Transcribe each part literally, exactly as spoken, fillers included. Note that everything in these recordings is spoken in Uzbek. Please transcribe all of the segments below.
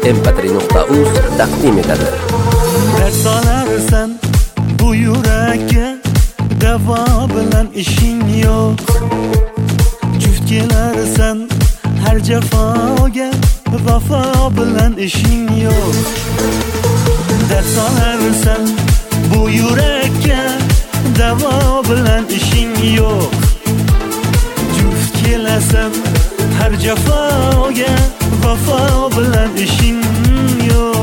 em pe tre nuqta uz taqdim etadi. Dard solarsan bu yurakka, davo bilan ishing yo'q. Juft kelarsan har jafoga, vafo bilan ishing yo'q. Dard solarsan bu yurakka, davo bilan ishing yo'q. Juft kelasan har jafoga, vafo bilan ishing yo'q.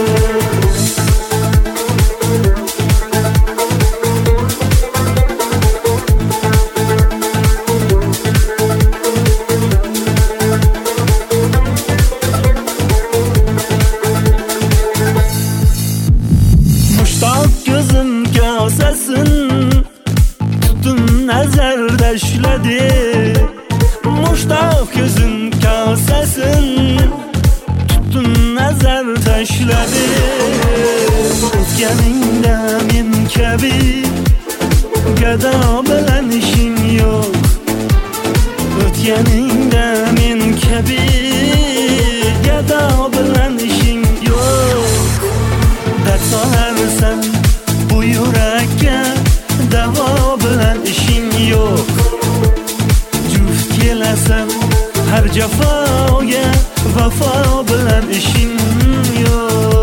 Mushtoq ko'zim kosasin tutun nazarda ushladi. Mushtoq ko'zim kosasin tutun nazarda ushladi. O'tganingda men kabi gado bilan ishing yo'q. O'tganingda men kabi gado bilan ishing yo'q. Dard solarsan bu yurakka, davo bilan ishing yo'q. Juft kelasan har jafoga, vafo bilan ishing yo'q.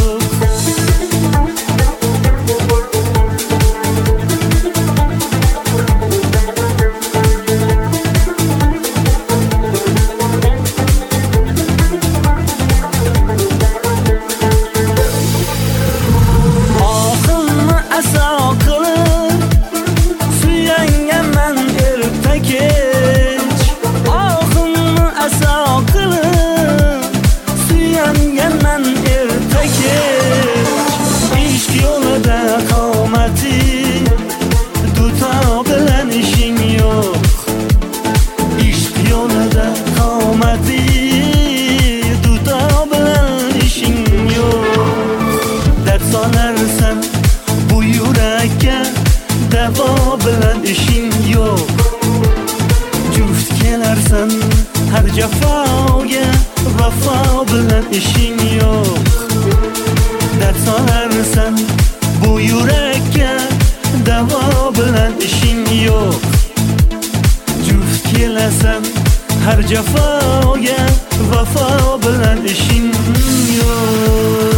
Ishq yo'lida qomati, duto bilan ishing yo'q. Ishq yo'lida qomati, duto bilan ishing yo'q. Dard solarsan bu yurakka, davo bilan ishing yo'q. Juft kelarsan har jafoga, vafo bilan ishing yo'q. Dard solarsan bu yurakka, davo bilan ishing yo'q. Juft kelasan har jafoga, vafo bilan ishing yo'q.